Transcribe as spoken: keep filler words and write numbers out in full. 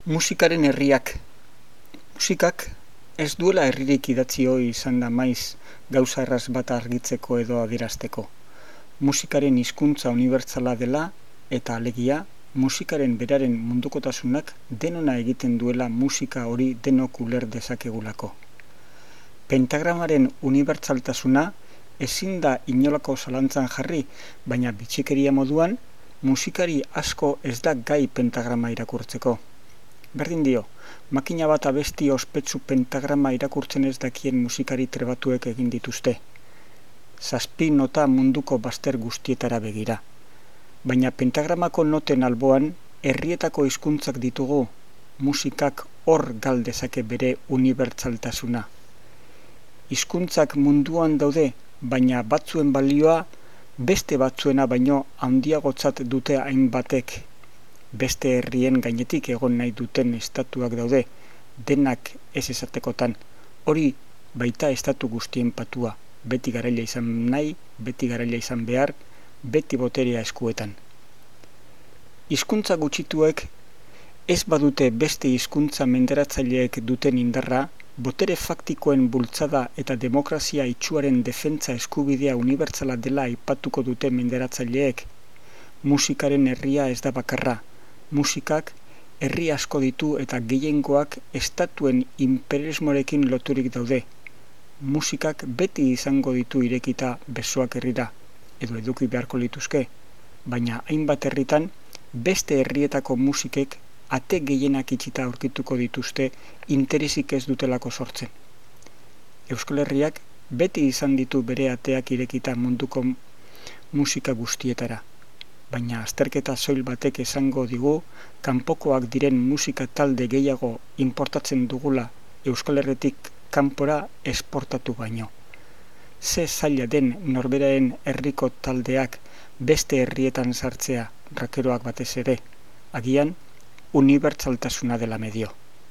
Musikaren herriak. Musikak ez duela herririk idatzi ohi izan da maiz gauza erraz bat argitzeko edo adierazteko. Musikaren hizkuntza unibertsala dela eta alegia, musikaren beraren mundukotasunak denona egiten duela musika hori denok uler dezakegulako. Pentagramaren unibertsaltasuna ezin da inolako zalantzan jarri, baina bitxikeria moduan, musikari asko ez da gai pentagrama irakurtzeko. Berdin dio, makina bat abesti ospetsu pentagrama irakurtzen ez dakien musikari trebatuek egin dituzte. Zazpi nota munduko bazter guztietara begira. Baina pentagramako noten alboan, herrietako hizkuntzak ditugu, musikak hor gal dezake bere unibertsaltasuna. Hizkuntzak munduan daude, baina batzuen balioa beste batzuena baino handiagotzat dute hainbatek. Beste herrien gainetik egon nahi duten estatuak daude, denak ez esatekotan. Hori baita estatu guztien patua, beti garaila izan nahi, beti garaila izan behar, beti boterea eskuetan. Hizkuntza gutxituek ez badute beste hizkuntza menderatzaileek duten indarra, botere faktikoen bultzada eta demokrazia itsuaren defentsa eskubidea unibertsala dela aipatuko dute menderatzaileek. Musikaren herria ez da bakarra. Musikak herri asko ditu eta gehiengoak estatuen imperialismorekin loturik daude. Musikak beti izango ditu irekita besoak herrira, edo eduki beharko lituzke, baina hainbat herritan beste herrietako musikek ate gehienak itxita aurkituko dituzte interesik ez dutelako sortzen. Euskal Herriak beti izan ditu bere ateak irekita munduko musika guztietara. Baina azterketa soil batek esango digu, kanpokoak diren musika talde gehiago importatzen dugula Euskal Herritik kanpora esportatu baino. Ze zaila den norberaren herriko taldeak beste herrietan sartzea, rakeroak batez ere, agian unibertsaltasuna dela medio.